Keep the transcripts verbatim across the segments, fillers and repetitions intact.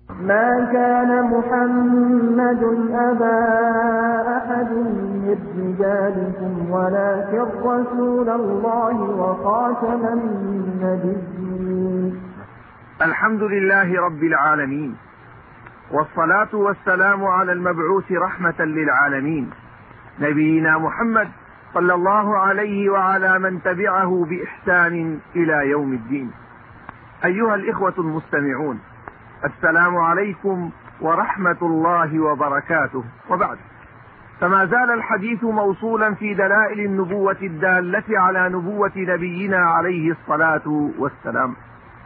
ما كان محمد أبا أحد من رجالكم ولكن رسول الله وخاتم النبيين. الحمد لله رب العالمين، والصلاة والسلام على المبعوث رحمة للعالمين نبينا محمد صلى الله عليه وعلى من تبعه بإحسان إلى يوم الدين. أيها الإخوة المستمعون، السلام عليكم ورحمة الله وبركاته. وبعد، فما زال الحديث موصولا في دلائل النبوة الدالة على نبوة نبينا عليه الصلاة والسلام.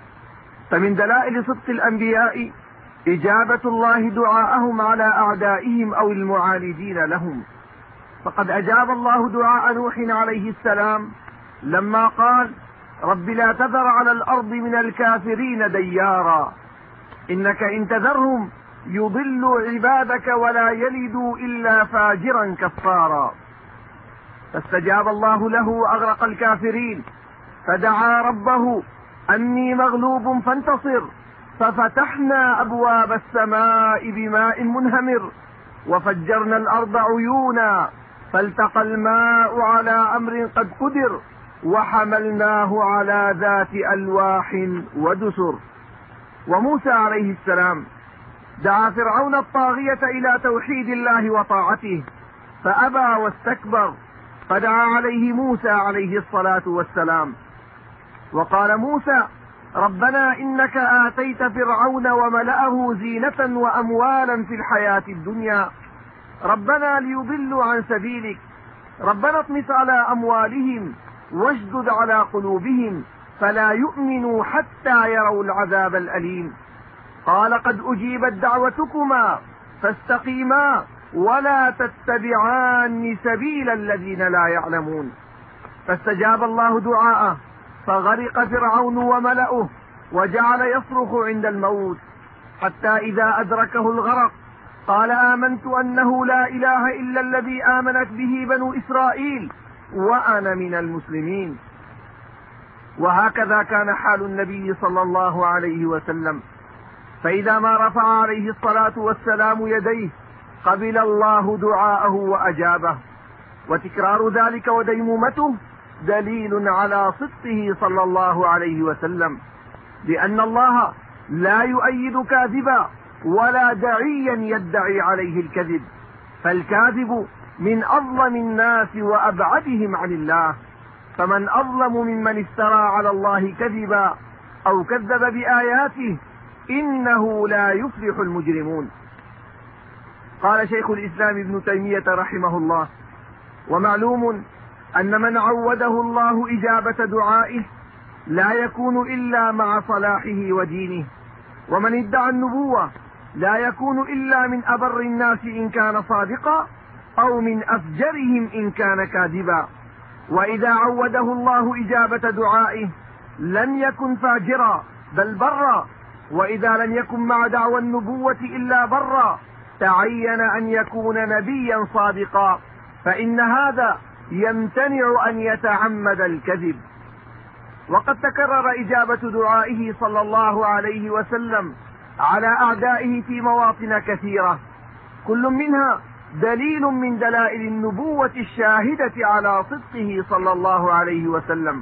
فمن دلائل صدق الأنبياء إجابة الله دعاءهم على أعدائهم أو المعاندين لهم، فقد أجاب الله دعاء نوح عليه السلام لما قال: رب لا تذر على الأرض من الكافرين ديارا إنك إن تذرهم يضلوا عبادك ولا يلدوا إلا فاجرا كفارا. فاستجاب الله له وأغرق الكافرين، فدعا ربه أني مغلوب فانتصر، ففتحنا أبواب السماء بماء منهمر وفجرنا الأرض عيونا فالتقى الماء على أمر قد قدر وحملناه على ذات ألواح ودسر. وموسى عليه السلام دعا فرعون الطاغية إلى توحيد الله وطاعته فأبى واستكبر، فدعا عليه موسى عليه الصلاة والسلام وقال موسى: ربنا إنك آتيت فرعون وملأه زينة وأموالا في الحياة الدنيا ربنا ليضلوا عن سبيلك ربنا اطمس على أموالهم واشدد على قلوبهم فلا يؤمنوا حتى يروا العذاب الأليم. قال: قد أجيبت دعوتكما فاستقيما ولا تتبعان سبيل الذين لا يعلمون. فاستجاب الله دعاءه فغرق فرعون وملأه وجعل يصرخ عند الموت، حتى إذا أدركه الغرق قال: آمنت أنه لا إله إلا الذي آمنت به بنو إسرائيل وأنا من المسلمين. وهكذا كان حال النبي صلى الله عليه وسلم، فإذا ما رفع عليه الصلاة والسلام يديه قبل الله دعاءه وأجابه. وتكرار ذلك وديمومته دليل على صدقه صلى الله عليه وسلم، لأن الله لا يؤيد كاذبا ولا داعيا يدعي عليه الكذب، فالكاذب من أظلم الناس وأبعدهم عن الله، فمن أظلم ممن افترى على الله كذبا أو كذب بآياته إنه لا يفلح المجرمون. قال شيخ الإسلام ابن تيمية رحمه الله: ومعلوم أن من عوده الله إجابة دعائه لا يكون إلا مع صلاحه ودينه، ومن ادعى النبوة لا يكون إلا من أبر الناس إن كان صادقا أو من أفجرهم إن كان كاذبا. وإذا عوده الله إجابة دعائه لم يكن فاجرا بل برا، وإذا لم يكن مع دعوى النبوة إلا برا تعين أن يكون نبيا صادقا، فإن هذا يمتنع أن يتعمد الكذب. وقد تكرر إجابة دعائه صلى الله عليه وسلم على أعدائه في مواطن كثيرة، كل منها دليل من دلائل النبوة الشاهدة على صدقه صلى الله عليه وسلم.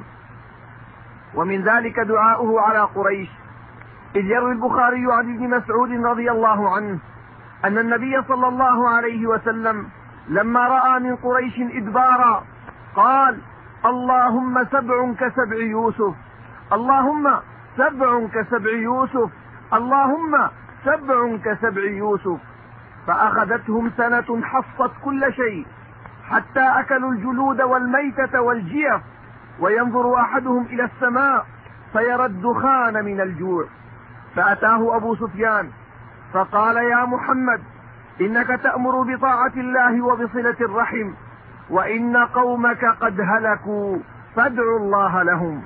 ومن ذلك دعاؤه على قريش، إذ يروي البخاري عن ابن مسعود رضي الله عنه أن النبي صلى الله عليه وسلم لما رأى من قريش إدبارا قال: اللهم سبع كسبع يوسف اللهم سبع كسبع يوسف اللهم سبع كسبع يوسف. فأخذتهم سنة حصت كل شيء حتى أكلوا الجلود والميتة والجيف، وينظر أحدهم إلى السماء فيرى الدخان من الجوع. فأتاه أبو سفيان فقال: يا محمد، إنك تأمر بطاعة الله وبصلة الرحم، وإن قومك قد هلكوا فادعوا الله لهم.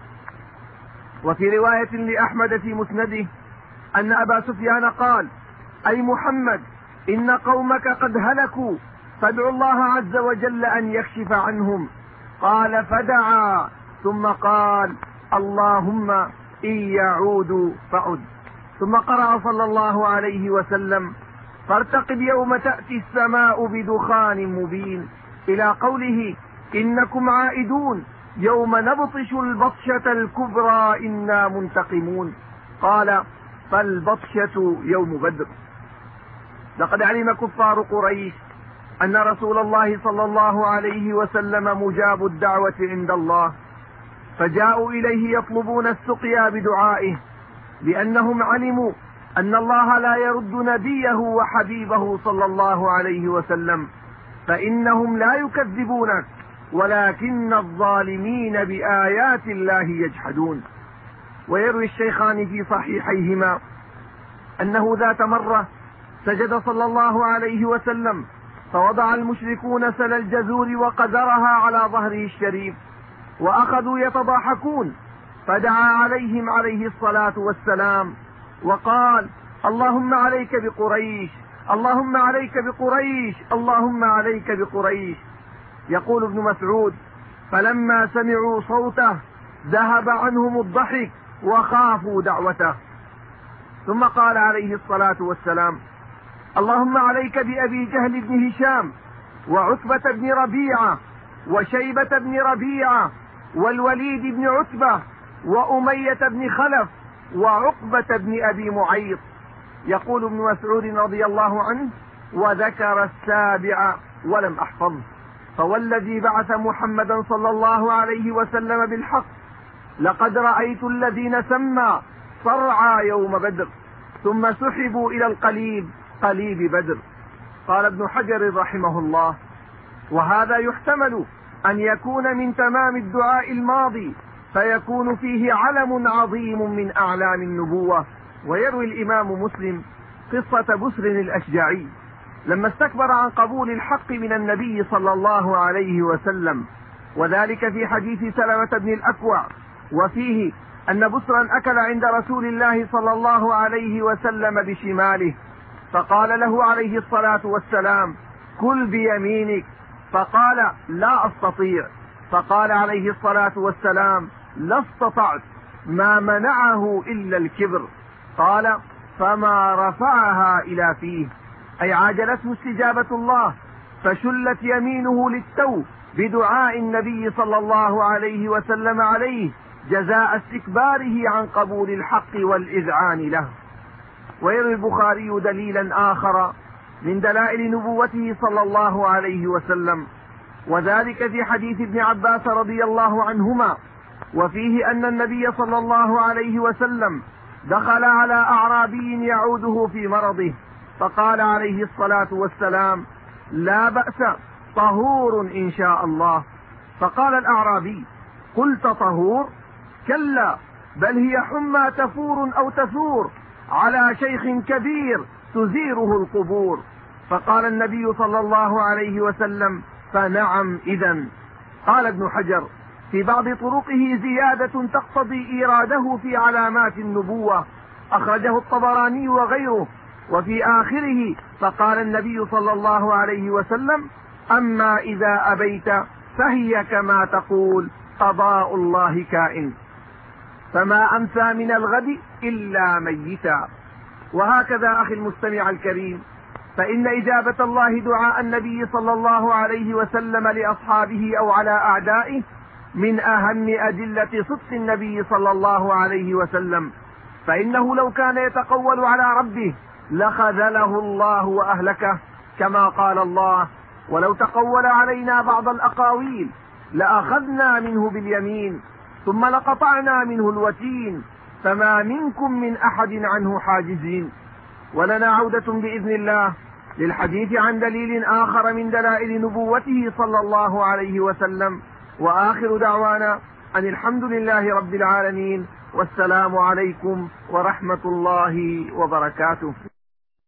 وفي رواية لأحمد في مسنده أن أبا سفيان قال: أي محمد، إن قومك قد هلكوا فادعوا الله عز وجل أن يكشف عنهم. قال: فدعا ثم قال: اللهم إن يعودوا فعد. ثم قرأ صلى الله عليه وسلم: فارتقب يوم تأتي السماء بدخان مبين، إلى قوله: إنكم عائدون يوم نبطش البطشة الكبرى إنا منتقمون. قال: فالبطشة يوم بدر. لقد علم كفار قريش أن رسول الله صلى الله عليه وسلم مجاب الدعوة عند الله، فجاءوا إليه يطلبون السقيا بدعائه، لأنهم علموا أن الله لا يرد نبيه وحبيبه صلى الله عليه وسلم، فإنهم لا يكذبونك ولكن الظالمين بآيات الله يجحدون. ويروي الشيخان في صحيحيهما أنه ذات مرة سجد صلى الله عليه وسلم، فوضع المشركون سل الجزور وقدرها على ظهره الشريف، وأخذوا يتضاحكون، فدعا عليهم عليه الصلاة والسلام وقال: اللهم عليك بقريش، اللهم عليك بقريش، اللهم عليك بقريش. يقول ابن مسعود: فلما سمعوا صوته ذهب عنهم الضحك وخافوا دعوته. ثم قال عليه الصلاة والسلام: اللهم عليك بأبي جهل بن هشام، وعتبة بن ربيعة، وشيبة بن ربيعة، والوليد بن عتبة، وأمية بن خلف، وعقبة بن أبي معيط. يقول ابن مسعود رضي الله عنه: وذكر السابع ولم أحفظ، فوالذي بعث محمدا صلى الله عليه وسلم بالحق لقد رأيت الذين سمى صرعى يوم بدر، ثم سحبوا إلى القليب قليب بدر. قال ابن حجر رحمه الله: وهذا يحتمل أن يكون من تمام الدعاء الماضي، فيكون فيه علم عظيم من أعلام النبوة. ويروي الإمام مسلم قصة بسر الأشجعي لما استكبر عن قبول الحق من النبي صلى الله عليه وسلم، وذلك في حديث سلمة بن الأكوع، وفيه أن بسرا أكل عند رسول الله صلى الله عليه وسلم بشماله، فقال له عليه الصلاة والسلام: كل بيمينك، فقال: لا أستطيع، فقال عليه الصلاة والسلام: لا استطعت، ما منعه إلا الكبر. قال: فما رفعها إلى فيه، أي عاجلته استجابة الله، فشلت يمينه للتو بدعاء النبي صلى الله عليه وسلم عليه جزاء استكباره عن قبول الحق والإذعان له. ويروي البخاري دليلا آخر من دلائل نبوته صلى الله عليه وسلم، وذلك في حديث ابن عباس رضي الله عنهما، وفيه أن النبي صلى الله عليه وسلم دخل على أعرابي يعوده في مرضه، فقال عليه الصلاة والسلام: لا بأس، طهور إن شاء الله. فقال الأعرابي: قلت طهور؟ كلا، بل هي حمى تفور أو تثور على شيخ كبير تزيره القبور. فقال النبي صلى الله عليه وسلم: فنعم إذن. قال ابن حجر: في بعض طرقه زيادة تقتضي إيراده في علامات النبوة، أخرجه الطبراني وغيره. وفي آخره: فقال النبي صلى الله عليه وسلم: أما إذا أبيت فهي كما تقول، قضاء الله كائن، فما أمسى من الغد إلا ميتا. وهكذا أخي المستمع الكريم، فإن إجابة الله دعاء النبي صلى الله عليه وسلم لأصحابه أو على أعدائه من أهم أدلة صدق النبي صلى الله عليه وسلم، فإنه لو كان يتقول على ربه لخذله الله وأهلكه، كما قال الله: ولو تقول علينا بعض الأقاويل لأخذنا منه باليمين ثم لقطعنا منه الوتين فما منكم من أحد عنه حاجزين. ولنا عودة بإذن الله للحديث عن دليل آخر من دلائل نبوته صلى الله عليه وسلم. وآخر دعوانا أن الحمد لله رب العالمين، والسلام عليكم ورحمة الله وبركاته.